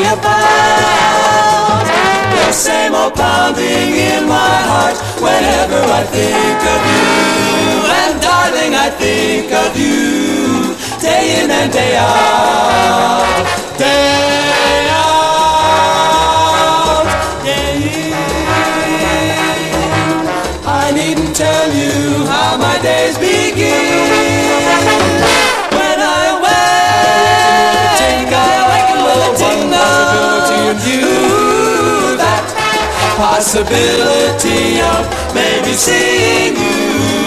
about. The same old pounding in my heart whenever I think of you. And darling, I think of you day in and day out. Day out, day in. I needn't tell you how my days begin. When I wake, I awaken with a possibility of you. That possibility of maybe seeing you.